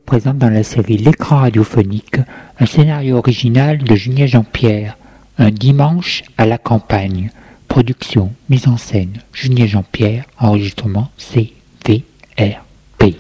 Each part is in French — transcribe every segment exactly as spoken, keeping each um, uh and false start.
présente dans la série L'écran radiophonique un scénario original de Julien Jean-Pierre, Un dimanche à la campagne. Production, mise en scène, Julien Jean-Pierre, enregistrement C V R P.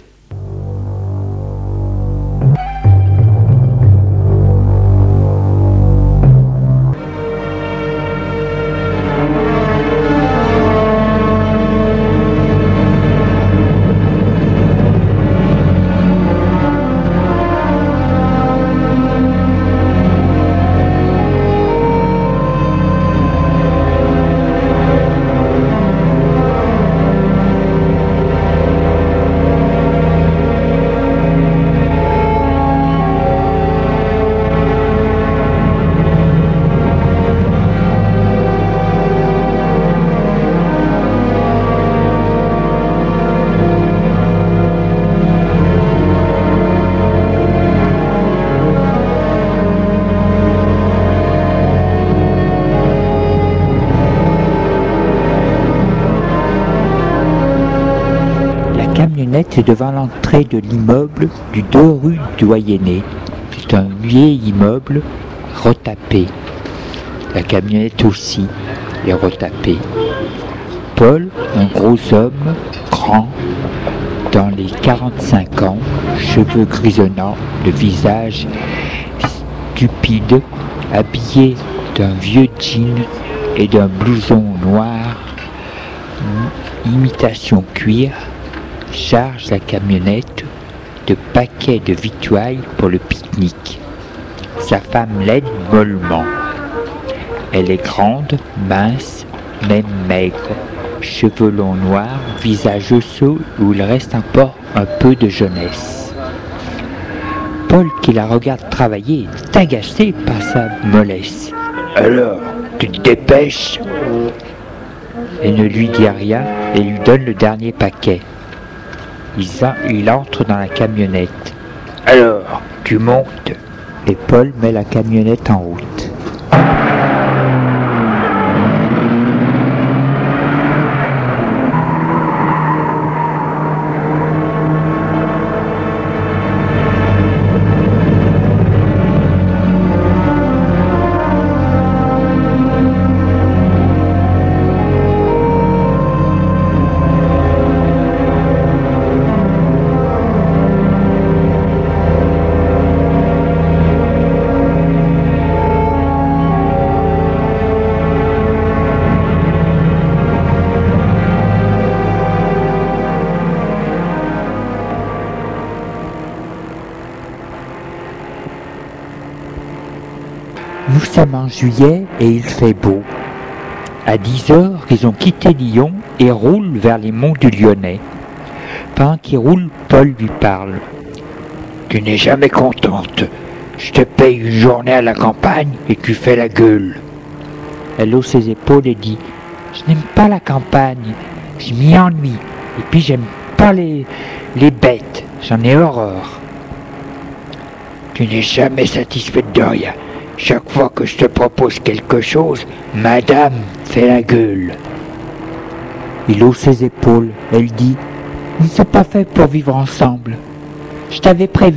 Est devant l'entrée de l'immeuble du deux rue Doyenné. C'est un vieil immeuble retapé. La camionnette aussi est retapée. Paul, un gros homme, grand, dans les quarante-cinq ans, cheveux grisonnants, le visage stupide, habillé d'un vieux jean et d'un blouson noir, imitation cuir, charge la camionnette de paquets de victuailles pour le pique-nique. Sa femme l'aide mollement. Elle est grande, mince, même maigre, cheveux longs noirs, visage osseux où il reste encore un peu de jeunesse. Paul, qui la regarde travailler, est agacé par sa mollesse. « Alors, tu te dépêches ?» Elle ne lui dit rien et lui donne le dernier paquet. Il entre dans la camionnette. « Alors, tu montes ?» Et Paul met la camionnette en route. Nous sommes en juillet et il fait beau. À dix heures, ils ont quitté Lyon et roulent vers les monts du Lyonnais. Pendant qu'ils roulent, Paul lui parle. « Tu n'es jamais contente. Je te paye une journée à la campagne et tu fais la gueule. » Elle hausse ses épaules et dit « Je n'aime pas la campagne. Je m'y ennuie. Et puis j'aime pas les, les bêtes. J'en ai horreur. » « Tu n'es jamais satisfaite de rien. Chaque fois que je te propose quelque chose, madame fait la gueule. » Il hausse ses épaules. Elle dit « Nous ne sommes pas faits pour vivre ensemble. Je t'avais prévenu. »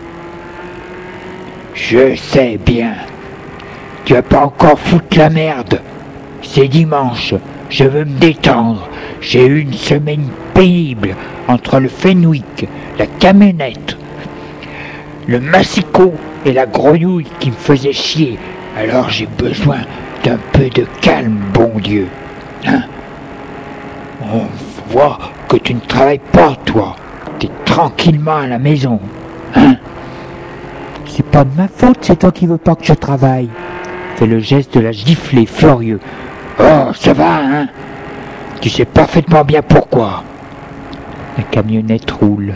« Je sais bien. Tu vas pas encore foutre la merde. C'est dimanche. Je veux me détendre. J'ai eu une semaine pénible entre le Fenwick, la camionnette, le massicot et la grenouille qui me faisait chier. Alors j'ai besoin d'un peu de calme, bon Dieu. Hein? On voit que tu ne travailles pas, toi. T'es tranquillement à la maison. Hein? C'est pas de ma faute, c'est toi qui veux pas que je travaille. Fait le geste de la gifler, furieux. Oh, ça va, hein? Tu sais parfaitement bien pourquoi. La camionnette roule.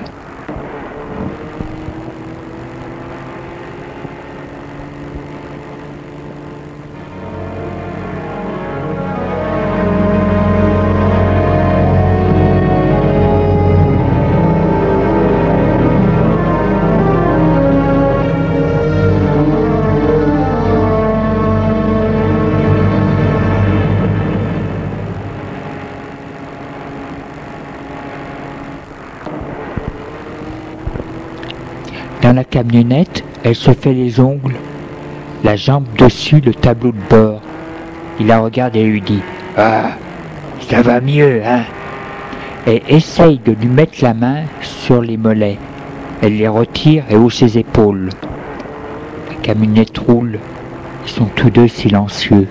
camionnette, elle se fait les ongles, la jambe dessus le tableau de bord. Il la regarde et lui dit « Ah, ça va mieux, hein ?» Elle essaye de lui mettre la main sur les mollets. Elle les retire et hausse ses épaules. La camionnette roule. Ils sont tous deux silencieux.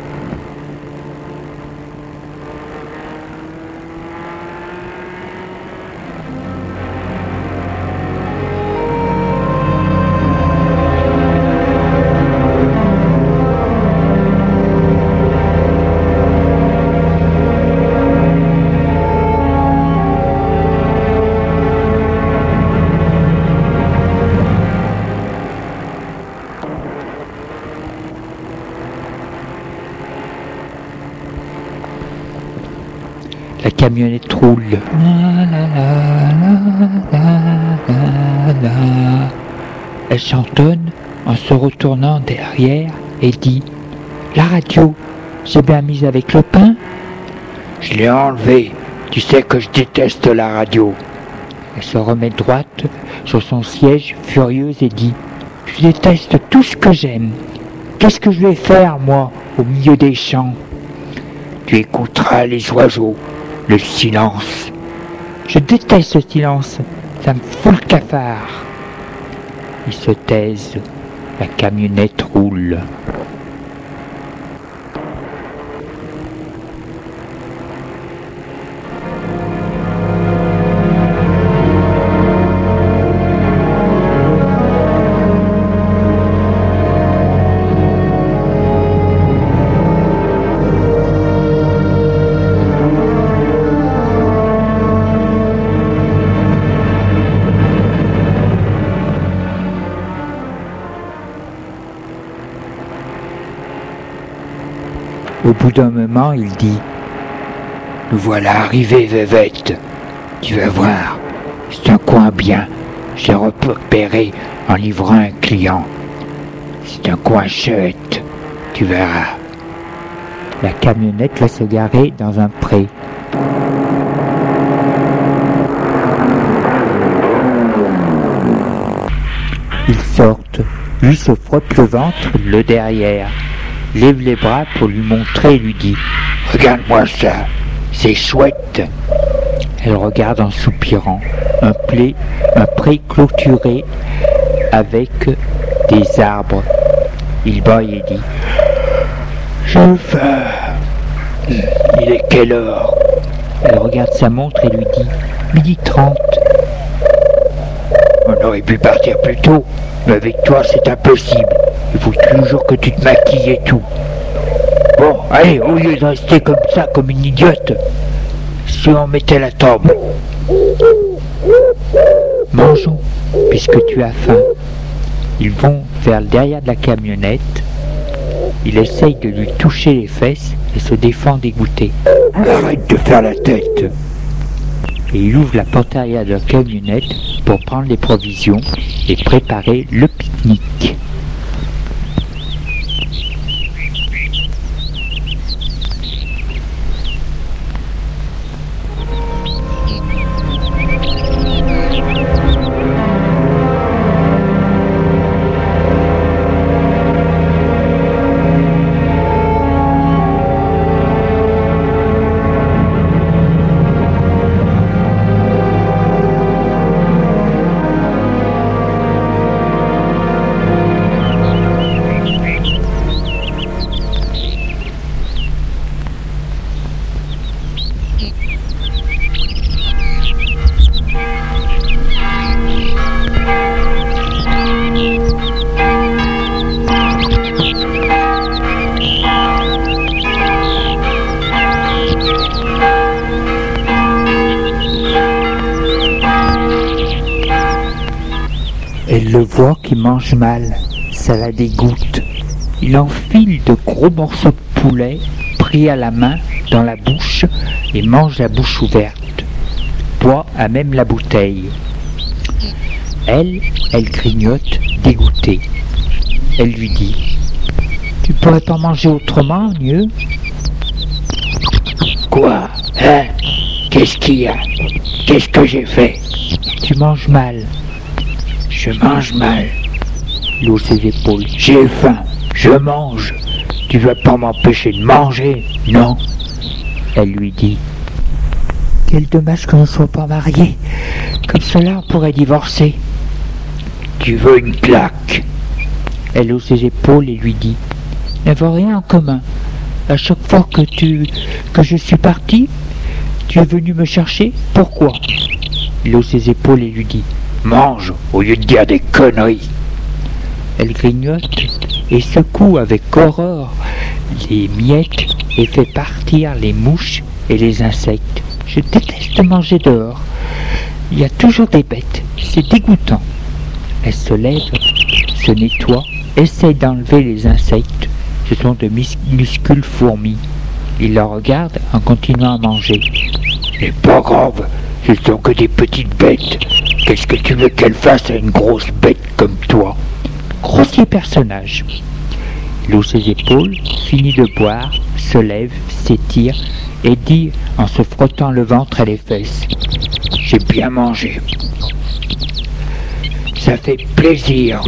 La camionnette roule. La, la, la, la, la, la. Elle chantonne en se retournant derrière et dit « La radio, j'ai bien mise avec le pain ?» « Je l'ai enlevée. Tu sais que je déteste la radio. » Elle se remet droite sur son siège, furieuse, et dit « Je déteste tout ce que j'aime. Qu'est-ce que je vais faire, moi, au milieu des champs ? » « Tu écouteras les oiseaux. Le silence. Je déteste le silence, ça me fout le cafard. » Ils se taisent, la camionnette roule. Au bout d'un moment, il dit « Nous voilà arrivés, Vévette. Tu vas voir, c'est un coin bien. J'ai repéré en livrant un client. C'est un coin chouette, tu verras. » La camionnette va se garer dans un pré. Ils sortent. Lui se frotte le ventre, le derrière. Lève les bras pour lui montrer et lui dit « Regarde-moi ça, c'est chouette !» Elle regarde en soupirant, un, pré, un pré clôturé avec des arbres. Il baille et dit « Je veux... Il est quelle heure ?» Elle regarde sa montre et lui dit « Midi trente. » On aurait pu partir plus tôt, mais avec toi c'est impossible. Il faut toujours que tu te maquilles et tout. Bon, allez, au lieu de rester comme ça, comme une idiote, si on mettait la table. Mangeons, puisque tu as faim. Ils vont vers le derrière de la camionnette. Il essaye de lui toucher les fesses et se défend dégoûté. Arrête de faire la tête. Et il ouvre la porte arrière de la camionnette pour prendre les provisions et préparer le pique-nique. Elle le voit qui mange mal, ça la dégoûte. Il enfile de gros morceaux de poulet pris à la main dans la bouche et mange la bouche ouverte. Boit à même la bouteille. Elle, elle grignote, dégoûtée. Elle lui dit « Tu pourrais pas manger autrement, mieux ?»« Quoi ? Hein ? Qu'est-ce qu'il y a ? Qu'est-ce que j'ai fait ? Tu manges mal. » « Je mange mal. Il hausse ses épaules. J'ai faim, je mange. Tu vas pas m'empêcher de manger, non? Elle lui dit. Quel dommage qu'on ne soit pas mariés. Comme cela, on pourrait divorcer. Tu veux une claque? Elle hausse ses épaules et lui dit. N'avons rien en commun. À chaque fois que tu que je suis parti, tu es venu me chercher. Pourquoi? Il hausse ses épaules et lui dit. Mange au lieu de dire des conneries. Elle grignote et secoue avec horreur les miettes et fait partir les mouches et les insectes. Je déteste manger dehors. Il y a toujours des bêtes. C'est dégoûtant. Elle se lève, se nettoie, essaie d'enlever les insectes. Ce sont de minuscules fourmis. Il la regarde en continuant à manger. C'est pas grave, ce sont que des petites bêtes. Qu'est-ce que tu veux qu'elle fasse à une grosse bête comme toi? Grossier personnage. Il hausse ses épaules, finit de boire, se lève, s'étire et dit en se frottant le ventre et les fesses. J'ai bien mangé. Ça fait plaisir.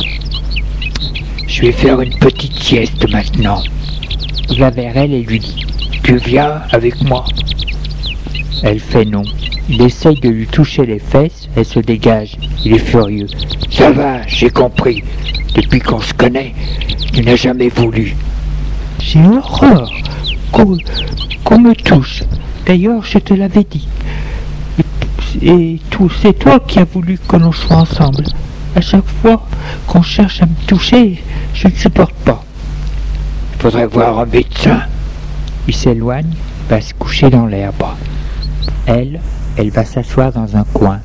Je vais faire une petite sieste maintenant. Il va vers elle et lui dit. Tu viens avec moi? Elle fait non. Il essaye de lui toucher les fesses, elle se dégage. Il est furieux. Ça va, j'ai compris. Depuis qu'on se connaît, tu n'as jamais voulu. J'ai horreur qu'on qu'on me touche. D'ailleurs, je te l'avais dit. Et, et tout, c'est toi qui as voulu que l'on soit ensemble. À chaque fois qu'on cherche à me toucher, je ne supporte pas. Il faudrait voir un médecin. Il s'éloigne, va se coucher dans l'herbe. Elle, elle va s'asseoir dans un coin.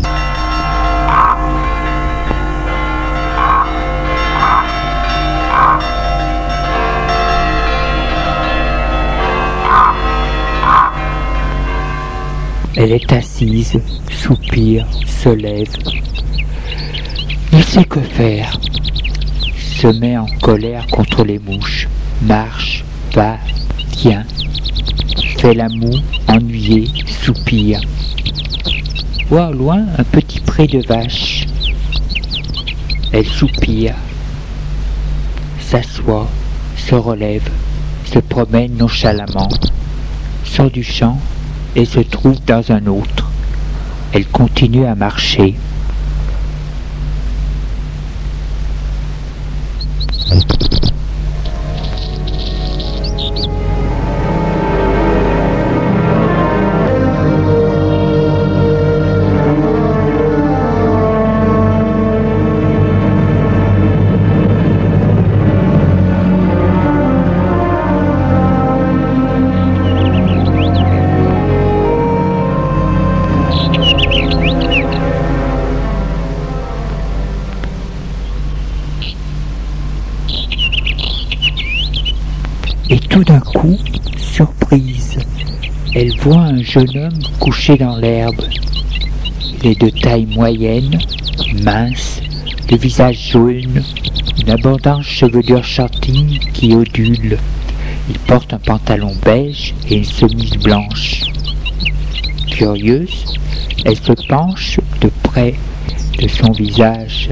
Elle est assise, soupire, se lève. Ne sait que faire. Se met en colère contre les mouches. Marche, va, vient. Fait la moue, ennuyée, soupire. Voit au loin un petit pré de vaches. Elle soupire, s'assoit, se relève, se promène nonchalamment, sort du champ et se trouve dans un autre. Elle continue à marcher. Et tout d'un coup, surprise, elle voit un jeune homme couché dans l'herbe. Il est de taille moyenne, mince, le visage jaune, une abondante chevelure châtaine qui ondule. Il porte un pantalon beige et une chemise blanche. Curieuse, elle se penche de près de son visage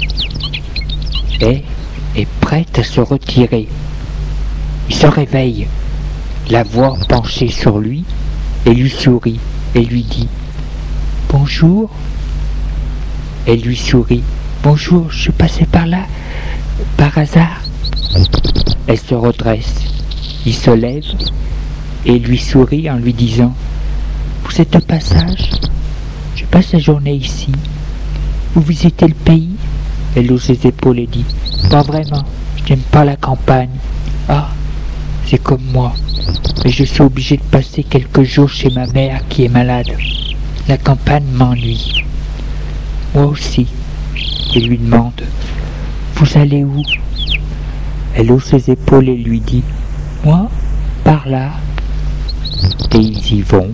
et est prête à se retirer. Il se réveille, la voix penchée sur lui, et lui sourit, et lui dit « Bonjour ». Elle lui sourit « Bonjour, je passais par là, par hasard ». Elle se redresse, il se lève, et lui sourit en lui disant « Vous êtes de passage? Je passe la journée ici. Vous visitez le pays ?» Elle hausse ses épaules et dit « Pas vraiment, je n'aime pas la campagne. » Ah, c'est comme moi, mais je suis obligé de passer quelques jours chez ma mère qui est malade. La campagne m'ennuie. Moi aussi. Il lui demande « Vous allez où ?» Elle hausse ses épaules et lui dit « Moi, par là. » Et ils y vont.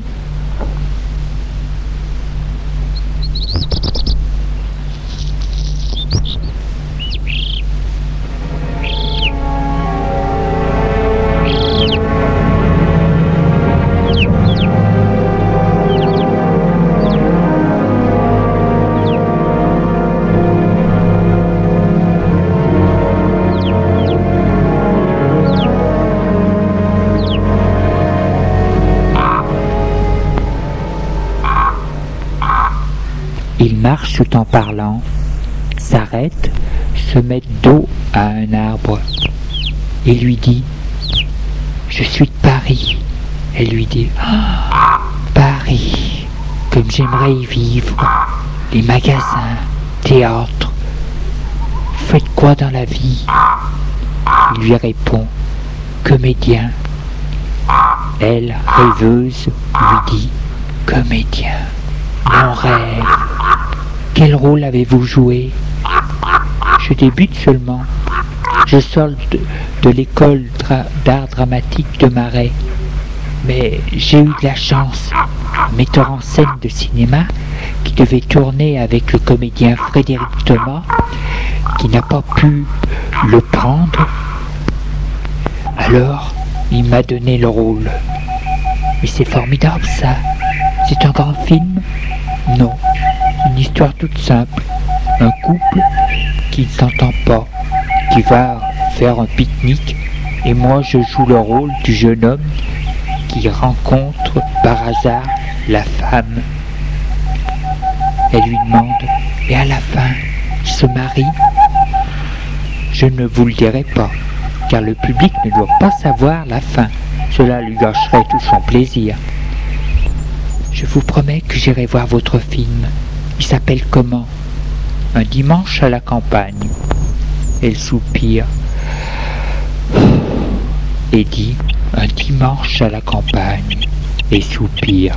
marche tout en parlant, s'arrête, se met dos à un arbre et lui dit « Je suis de Paris ». Elle lui dit ah, « Paris, comme j'aimerais y vivre, les magasins, théâtre, vous faites quoi dans la vie ?» Il lui répond « Comédien ». Elle, rêveuse, lui dit « Comédien, mon rêve, quel rôle avez-vous joué ?»« Je débute seulement. Je sors de, de l'école dra- d'art dramatique de Marais. Mais j'ai eu de la chance, un metteur en scène de cinéma qui devait tourner avec le comédien Frédéric Thomas, qui n'a pas pu le prendre. Alors, il m'a donné le rôle. Mais c'est formidable ça. C'est un grand film ? Non, une histoire toute simple. Un couple qui ne s'entend pas, qui va faire un pique-nique, et moi je joue le rôle du jeune homme qui rencontre par hasard la femme. Elle lui demande « Et à la fin, il se marie ?» Je ne vous le dirai pas, car le public ne doit pas savoir la fin. Cela lui gâcherait tout son plaisir. Je vous promets que j'irai voir votre film. Il s'appelle comment ? Un dimanche à la campagne. Elle soupire et dit un dimanche à la campagne et soupire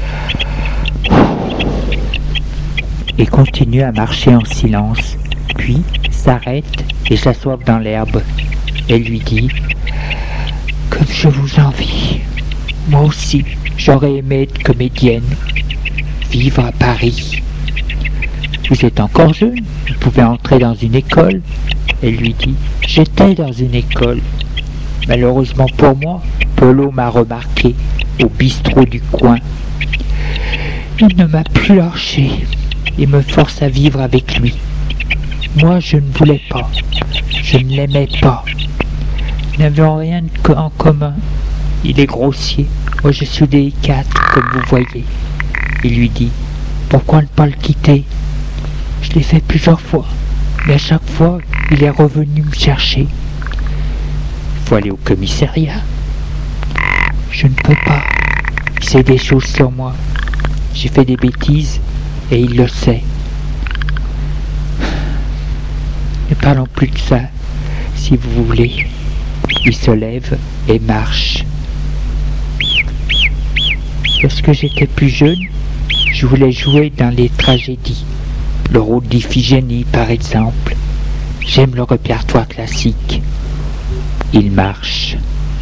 et continue à marcher en silence, puis s'arrête et s'assoit dans l'herbe. Elle lui dit comme je vous envie, moi aussi j'aurais aimé être comédienne, vivre à Paris. Vous êtes encore jeune, vous pouvez entrer dans une école. Elle lui dit j'étais dans une école. Malheureusement pour moi, Polo m'a remarqué au bistrot du coin. Il ne m'a plus lâché et me force à vivre avec lui. Moi, je ne voulais pas. Je ne l'aimais pas. Nous n'avions rien en commun. Il est grossier. Moi, je suis délicate, comme vous voyez. Il lui dit pourquoi ne pas le quitter ? Je l'ai fait plusieurs fois, mais à chaque fois, il est revenu me chercher. Il faut aller au commissariat. Je ne peux pas. Il sait des choses sur moi. J'ai fait des bêtises et il le sait. Ne parlons plus de ça, si vous voulez. Il se lève et marche. Lorsque j'étais plus jeune, je voulais jouer dans les tragédies. Le rôle d'Iphigénie, par exemple. J'aime le répertoire classique. Il marche.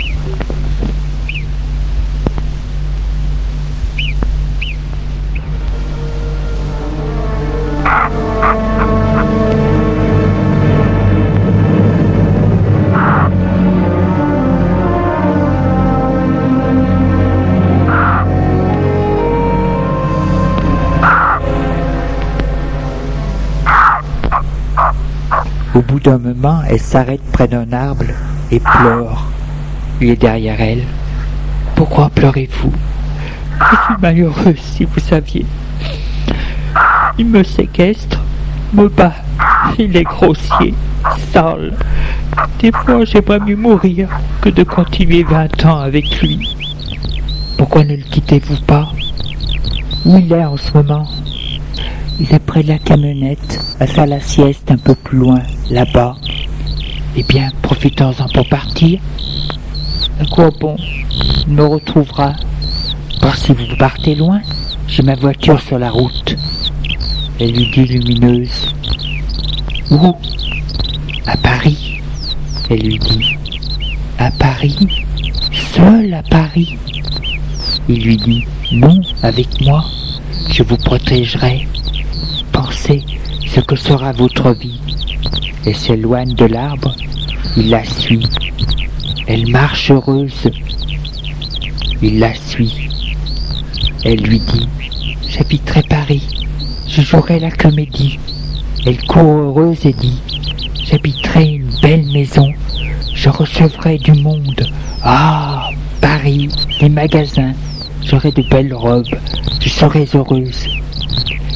Au bout d'un moment, elle s'arrête près d'un arbre et pleure. Il est derrière elle. « Pourquoi pleurez-vous ? Je suis malheureuse, si vous saviez. Il me séquestre, me bat. Il est grossier, sale. Des fois, j'aimerais mieux mourir que de continuer vingt ans avec lui. Pourquoi ne le quittez-vous pas ? Où il est en ce moment ? Il est près de la camionnette, à faire la sieste un peu plus loin, là-bas. Eh bien, profitons-en pour partir. À quoi bon ? Il me retrouvera. Car si vous partez loin, j'ai ma voiture sur la route. Elle lui dit lumineuse. Où ? À Paris. Elle lui dit. À Paris ? Seul à Paris ? Il lui dit. Non, avec moi, je vous protégerai. Pensez ce que sera votre vie. Elle s'éloigne de l'arbre, il la suit. Elle marche heureuse. Il la suit. Elle lui dit « J'habiterai Paris, je jouerai la comédie. » Elle court heureuse et dit « J'habiterai une belle maison, je recevrai du monde. Ah, Paris, les magasins, j'aurai de belles robes, je serai heureuse. »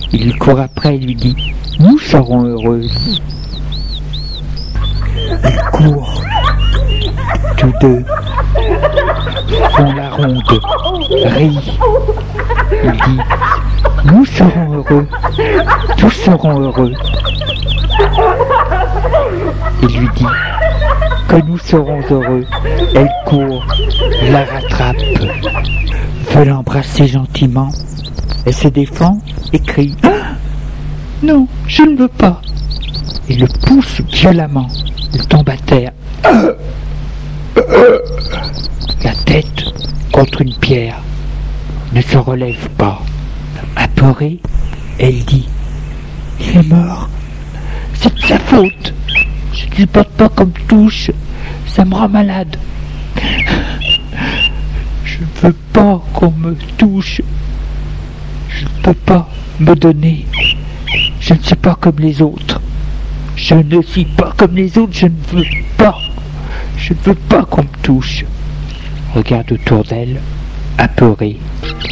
Il lui court après et lui dit « Nous serons heureuses ». Ils courent, tous deux, font la ronde, rient. Il dit « Nous serons heureux, tous serons heureux ». Il lui dit que nous serons heureux. Elle court, la rattrape, veut l'embrasser gentiment. Elle se défend et crie « Ah, non, je ne veux pas !» Il le pousse violemment. Il tombe à terre. La tête contre une pierre. Ne se relève pas. Apeurée, elle dit « Il est mort. C'est de sa faute. Je ne supporte pas qu'on me touche. Ça me rend malade. Je ne veux pas qu'on me touche. Je ne peux pas me donner. Je ne suis pas comme les autres. Je ne suis pas comme les autres. Je ne veux pas. Je ne veux pas qu'on me touche. » Regarde autour d'elle, apeurée.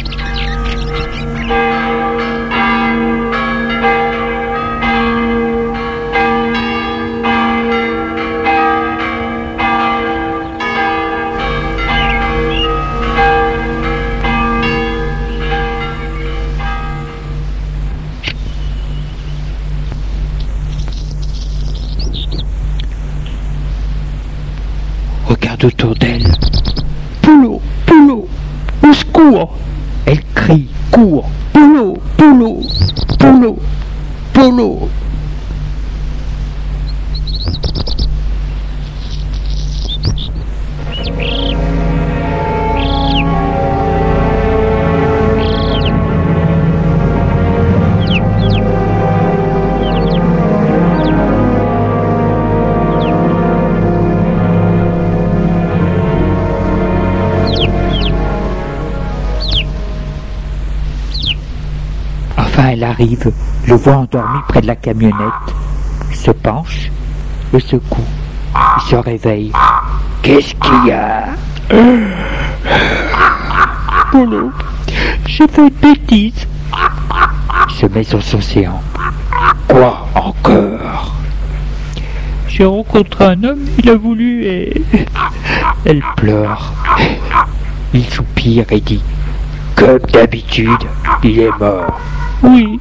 Regarde autour d'elle. Poulot, Poulot, au secours! Elle crie, court. Poulot, Poulot, Poulot, Poulot. Enfin, elle arrive, le voit endormi près de la camionnette, se penche, le secoue, il se réveille. Qu'est-ce qu'il y a? Polo, j'ai fait une bêtise. Il se met sur son séant. Quoi encore? J'ai rencontré un homme, il a voulu et... Elle pleure. Il soupire et dit: comme d'habitude, il est mort. Oui.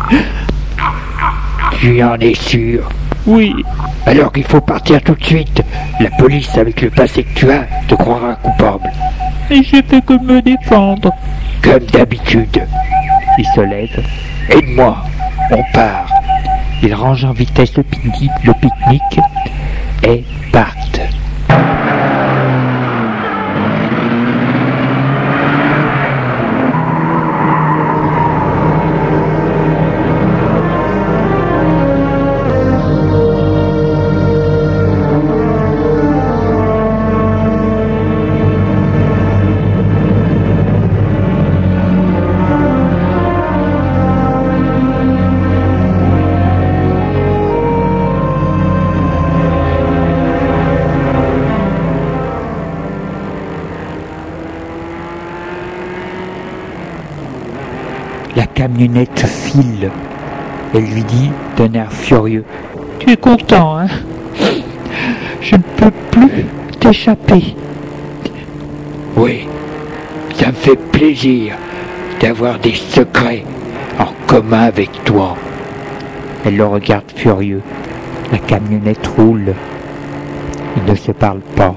Tu en es sûr? Oui. Alors qu'il faut partir tout de suite. La police, avec le passé que tu as, te croira coupable. Et j'ai fait que me défendre. Comme d'habitude. Il se lève. Aide-moi. On part. Ils rangent en vitesse le pique-nique, le pique-nique et partent. La camionnette file. Elle lui dit d'un air furieux: tu es content, hein? Je ne peux plus t'échapper. Oui, ça me fait plaisir d'avoir des secrets en commun avec toi. Elle le regarde furieux. La camionnette roule. Ils ne se parlent pas.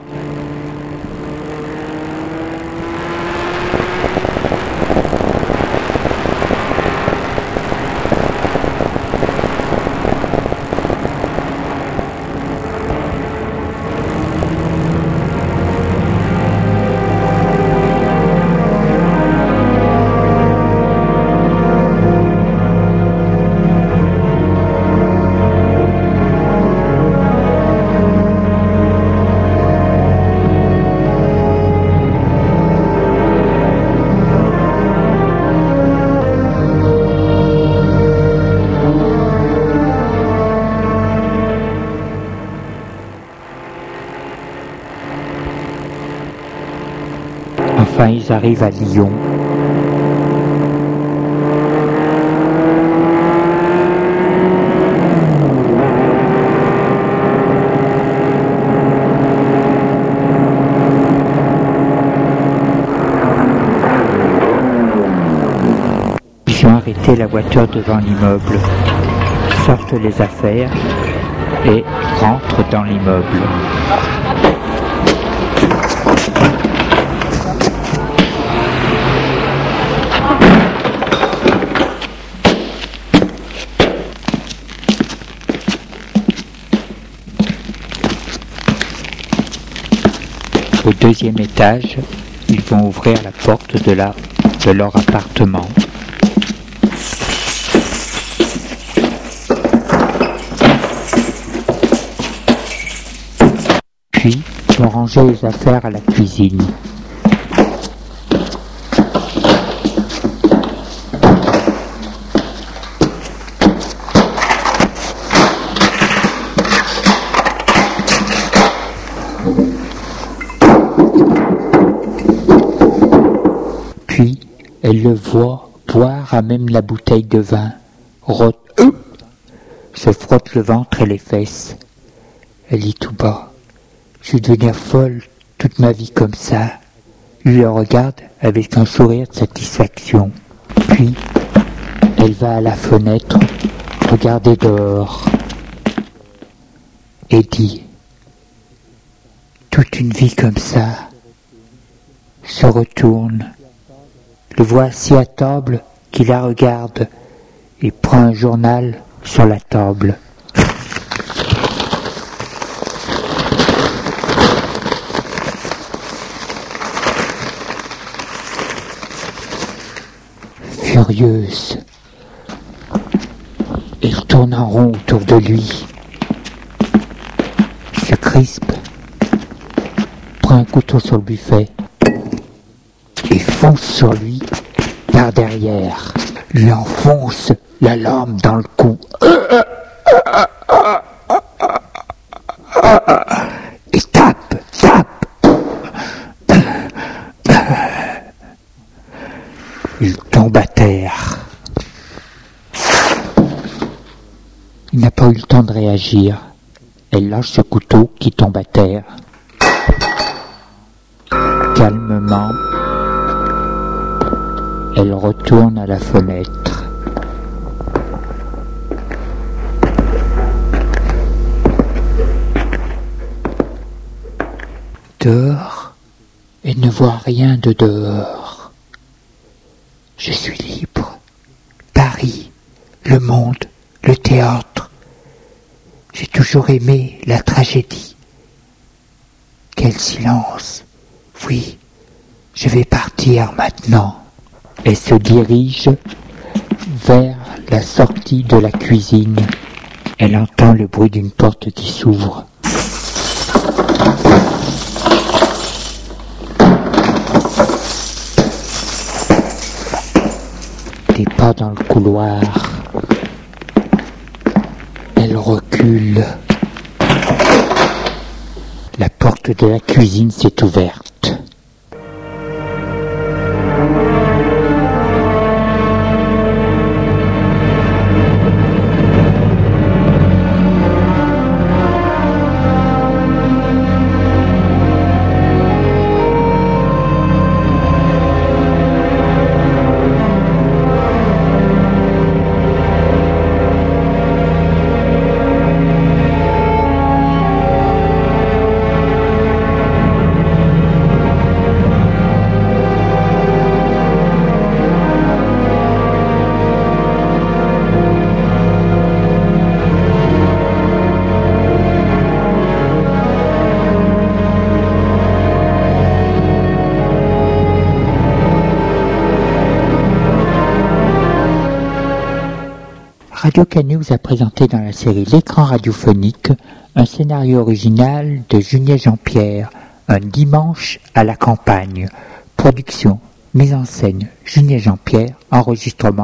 Enfin, ils arrivent à Lyon. arrêter la voiture devant l'immeuble, sortent les affaires et rentrent dans l'immeuble. Au deuxième étage, ils vont ouvrir la porte de, la, de leur appartement. Puis, ils vont ranger les affaires à la cuisine. Puis, elle le voit boire à même la bouteille de vin, rote, euh, se frotte le ventre et les fesses. Elle dit tout bas, « Je vais devenir folle toute ma vie comme ça. » Lui le regarde avec un sourire de satisfaction. Puis, elle va à la fenêtre, regarder dehors, et dit, « Toute une vie comme ça, » se retourne, le voit assis à table qui la regarde et prend un journal sur la table. Furieuse, elle tourne en rond autour de lui, se crispe, prend un couteau sur le buffet et fonce sur lui par derrière, lui enfonce la lame dans le cou et tape, tape. Il tombe à terre. Il n'a pas eu le temps de réagir. Elle lâche ce couteau qui tombe à terre. Calmement, elle retourne à la fenêtre. Dehors, elle ne voit rien de dehors. Je suis libre. Paris, le monde, le théâtre. J'ai toujours aimé la tragédie. Quel silence. Oui, je vais partir maintenant. Elle se dirige vers la sortie de la cuisine. Elle entend le bruit d'une porte qui s'ouvre. Des pas dans le couloir. Elle recule. La porte de la cuisine s'est ouverte. Radio Canu vous a présenté dans la série L'écran radiophonique un scénario original de Junier Jean-Pierre, Un dimanche à la campagne. Production, mise en scène, Junier Jean-Pierre, enregistrement